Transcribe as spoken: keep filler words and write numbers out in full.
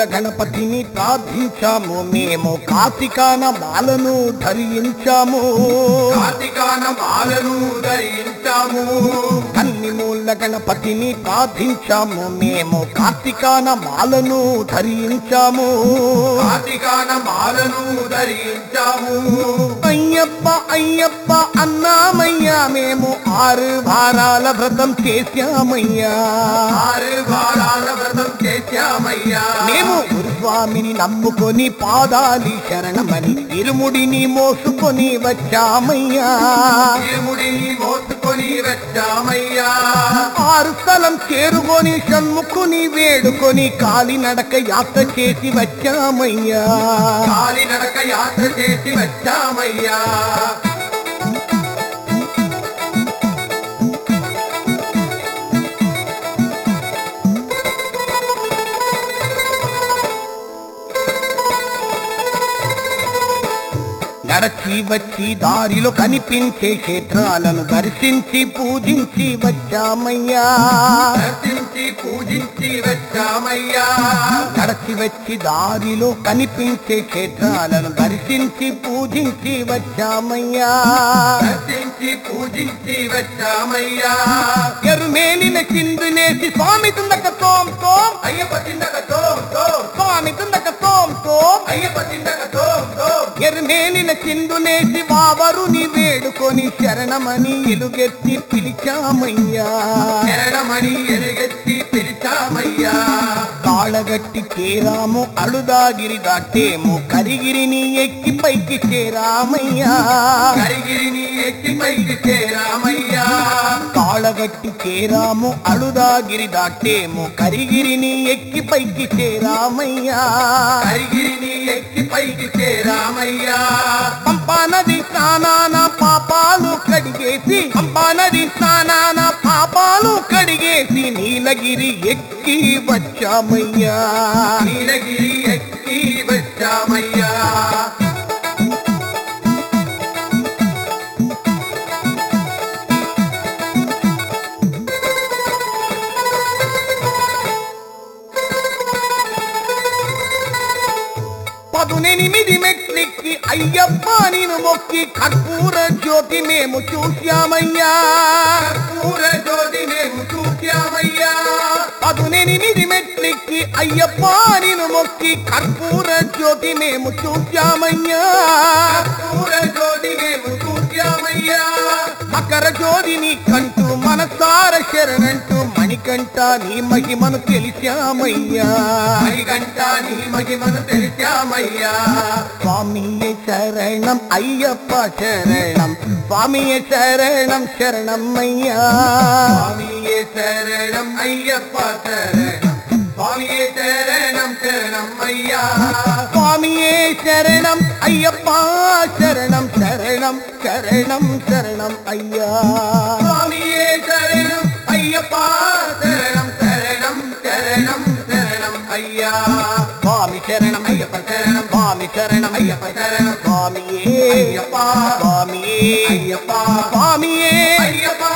గణపతిని ప్రార్థించాము మేము కార్తీకాన మాలను ధరించాము కార్తీకాన మాలను ధరించాము కన్ని మూల గణపతిని ప్రార్థించాము మేము కార్తీకాన మాలను ధరించాము కార్తీకాన మాలను ధరించాము అయ్యప్ప అయ్యప్ప అన్నామయ్యా మేము ఆరు వారాల వ్రతం చేశామయ్యా ఆరు వారాల వ్రతం చేశామయ్యా మేము గురుస్వామిని నమ్ముకొని పాదాలి శరణమని ఇరుముడిని మోసుకొని వచ్చామయ్యా ఇరుముడిని మోసుకొని వచ్చామయ్యా ఆరు స్థలం చేరుకొని షణ్ముఖుని వేడుకొని కాలినడక యాత్ర చేసి వచ్చామయ్యా కాలినడక యాత్ర చేసి వచ్చామయ్యా నడచి వచ్చి దారిలో కనిపించే క్షేత్రాలను దర్శించి పూజించి వచ్చామయ్యా దర్శించి పూజించి వచ్చామయ్యా నడచి వచ్చి దారిలో కనిపించే క్షేత్రాలను దర్శించి పూజించి వచ్చామయ్యా దర్శించి పూజించి వచ్చామయ్యా ఎరుమేలిన చిందునేసి స్వామి తుందక తోం తోం అయ్యప్ప చిందక తోం తోం స్వామి తుందక తోం తోం అయ్యప్ప చిందక తోం తోం ఎరుమేలిన చిందునేసి వావరుని వేడుకొని శరణమని ఎలుగెత్తి పిలిచామయ్యా శరణమని ఎలుగెత్తి పిలిచామయ్యా కాళగట్టి చేరాము అడుదాగిరి దాటేము కరిగిరిని ఎక్కి పైకి చేరామయ్యా కరిగిరిని ఎక్కి పైకి చేరామయ్యా కాళగట్టి చేరాము అడుదాగిరి దాటేము కరిగిరిని ఎక్కి పైకి చేరామయ్యా కరిగిరిని ఎక్కి పైకి చేరామయ్యా పంపా నది స్నానాన పాపాలు కడిగేసి పంపా నది స్నానాన పాపాలు కడిగేసి నీలగిరి ఎక్కి వచ్చామయ్యా నీలగిరి ఎక్కి వచ్చామయ్యా పదునెనిమిది మెట్లెక్కి అయ్యప్ప నేను మొక్కి కర్పూర జ్యోతి మేము చూశామయ్యా కర్పూర జ్యోతి మేము చూశామయ్యా పదునెనిమిది మెట్లెక్కి అయ్యప్ప నేను మొక్కి కర్పూర జ్యోతి మేము చూశామయ్యా కర్పూర జ్యోతి మేము చూశామయ్యా మకర జ్యోతిని కంటూ మనసార శరణంటూ మణికంఠ నీ మహిమను తెలిసామయ్యా మణికంఠ నీ మహిమను తెలిసామయ్యా స్వామియే శరణం అయ్యప్ప శరణం స్వామియే శరణం శరణమయ్యా స్వామియే శరణం అయ్యప్ప శరణం స్వామియే శరణం శరణమయ్యా స్వామియే శరణం అయ్యప్ప శరణం శరణం శరణం శరణం అయ్యా స్వామియే శరణం అయ్యప్ప శరణం శరణం శరణం శరణం అయ్యా స్వామి శరణం అయ్యప్ప శరణం స్వామి శరణం అయ్యప్ప శరణం స్వామియే అయ్యప్ప స్వామియే అయ్యప్ప స్వామియే అయ్యప్ప